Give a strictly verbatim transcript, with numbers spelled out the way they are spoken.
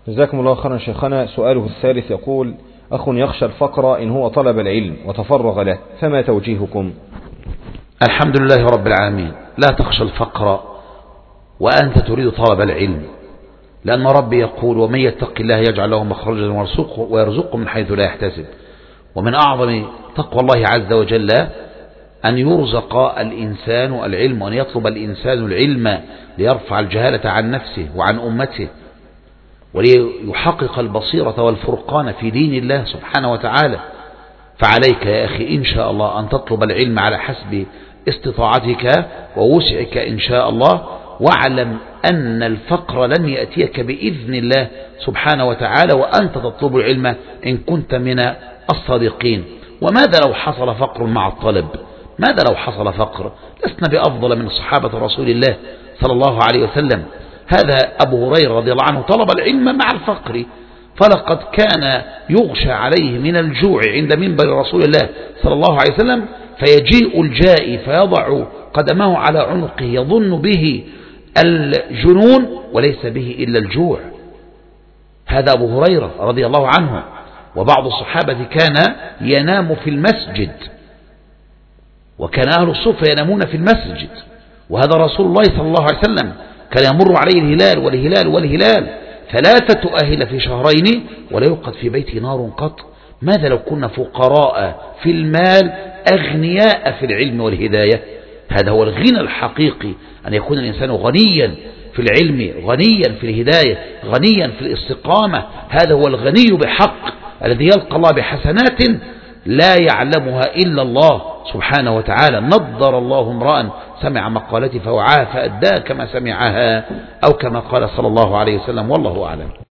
جزاكم الله خيرا شيخنا. سؤاله الثالث يقول: أخ يخشى الفقر إن هو طلب العلم وتفرغ له، فما توجيهكم؟ الحمد لله رب العالمين. لا تخشى الفقر وأنت تريد طلب العلم، لأن ربي يقول: ومن يتق الله يجعل له مخرجا ويرزقه من حيث لا يحتسب. ومن أعظم تقوى الله عز وجل أن يرزق الإنسان العلم، وأن يطلب الإنسان العلم ليرفع الجهالة عن نفسه وعن أمته، وليحقق البصيرة والفرقان في دين الله سبحانه وتعالى. فعليك يا أخي إن شاء الله أن تطلب العلم على حسب استطاعتك ووسعك إن شاء الله، واعلم أن الفقر لن يأتيك بإذن الله سبحانه وتعالى وأنت تطلب العلم إن كنت من الصادقين. وماذا لو حصل فقر مع الطلب؟ ماذا لو حصل فقر؟ لسنا بأفضل من صحابة رسول الله صلى الله عليه وسلم. هذا أبو هريرة رضي الله عنه طلب العلم مع الفقر، فلقد كان يغشى عليه من الجوع عند منبر رسول الله صلى الله عليه وسلم، فيجيء الجائي فيضع قدمه على عنقه يظن به الجنون وليس به إلا الجوع. هذا أبو هريرة رضي الله عنه. وبعض الصحابة كان ينام في المسجد، وكان أهل الصفة ينامون في المسجد، وهذا رسول الله صلى الله عليه وسلم كان يمر عليه الهلال والهلال والهلال ثلاثة أهل في شهرين ولا يوقد في بيته نار قط. ماذا لو كنا فقراء في المال أغنياء في العلم والهداية؟ هذا هو الغنى الحقيقي، أن يكون الإنسان غنيا في العلم، غنيا في الهداية، غنيا في الاستقامة. هذا هو الغني بحق الذي يلقى الله بحسنات لا يعلمها إلا الله سبحانه وتعالى. نضر الله امرأ سمع مقالتي فوعاها فأداها كما سمعها، أو كما قال صلى الله عليه وسلم، والله أعلم.